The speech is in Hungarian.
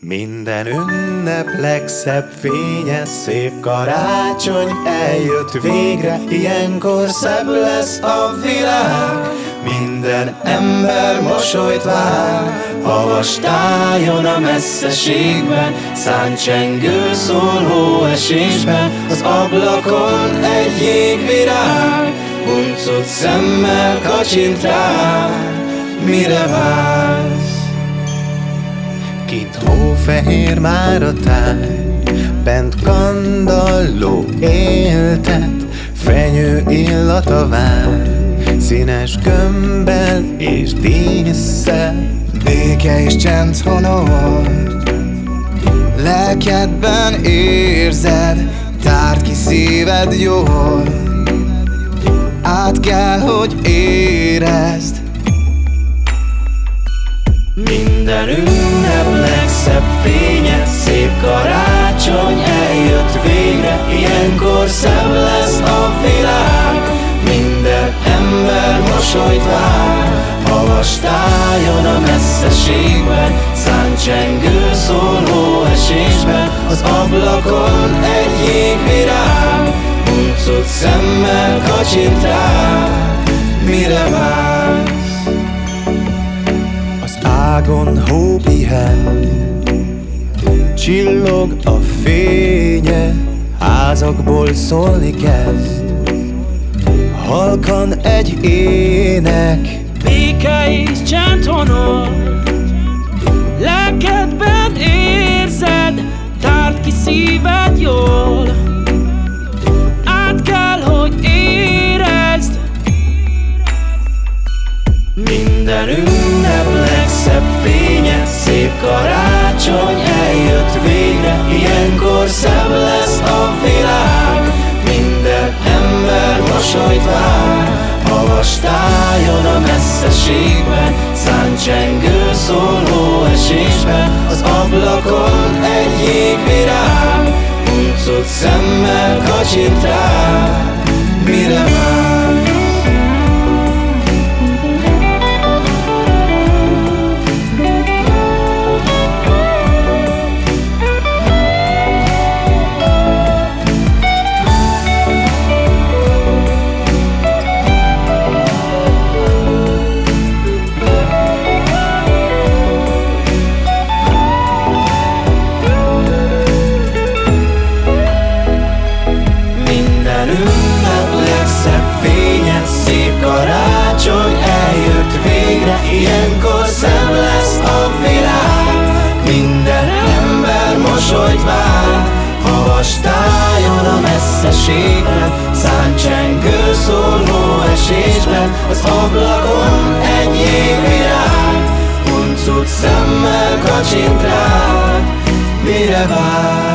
Minden ünnep legszebb fényes, szép karácsony eljött végre, ilyenkor szebb lesz a világ. Minden ember mosolyt vár, havas tájon a messzeségben, száncsengő szól hóesésben, az ablakon egy jégvirág, huncut szemmel kacsint rád. Mire vársz? Kint hófehér már a táj, bent kandalló éltet, fenyő illata vár, színes gömbbel és dísszel. Béke és csend honol, lelkedben érzed, tárd ki szíved jól, át kell, hogy érezd. Minden ünnep legszebb fényes, szép karácsony eljött végre, ilyenkor szebb lesz a világ. Minden ember mosolyt vár, havas tájon a messzeségben, száncsengő szól hóesésben, az ablakon egy jégvirág, huncut szemmel kacsint rád. Mire vársz? Ágon hó pihen, csillog a fénye, házakból szólni kezd, halkan egy ének. Béke és csend honol, lelkedben érzed, tárd ki szíved jól, át kell, hogy érezd. Minden ünnep legszebb fényes, szép karácsony eljött végre, ilyenkor szebb lesz a világ. Minden ember mosolyt vár, havas tájon a messzeségben, száncsengő szól hóesésben, az ablakon egy jégvirág, huncut szemmel kacsint rád. Mire vársz? Karácsony eljött végre, ilyenkor szebb lesz a világ. Minden ember mosolyt vár, havas tájon a messzeségben, száncsengő szól hóesésben, az ablakon egy jégvirág, huncut szemmel kacsint rád. Mire vár?